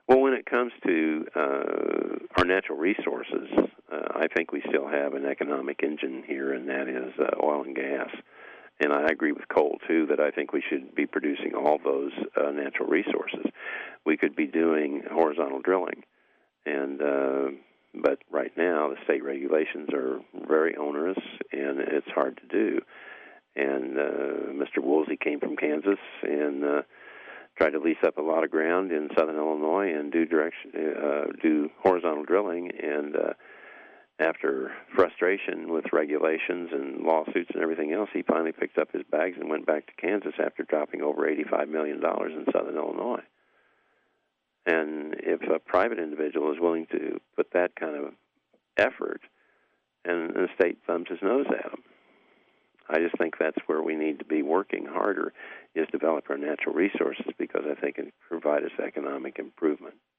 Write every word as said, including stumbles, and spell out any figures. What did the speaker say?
Well, when it comes to uh, our natural resources, uh, I think we still have an economic engine here, and that is uh, oil and gas. And I agree with Cole, too, that I think we should be producing all those uh, natural resources. We could be doing horizontal drilling, and uh, but right now the state regulations are very onerous, and it's hard to do. And uh, Mister Woolsey came from Kansas and uh, tried to lease up a lot of ground in southern Illinois and do direction, uh, do horizontal drilling, and uh, after frustration with regulations and lawsuits and everything else, he finally picked up his bags and went back to Kansas after dropping over eighty-five million dollars in southern Illinois. And if a private individual is willing to put that kind of effort, and the state thumbs his nose at him, I just think that's where we need to be working harder, is develop our natural resources, because I think it can provide us economic improvement.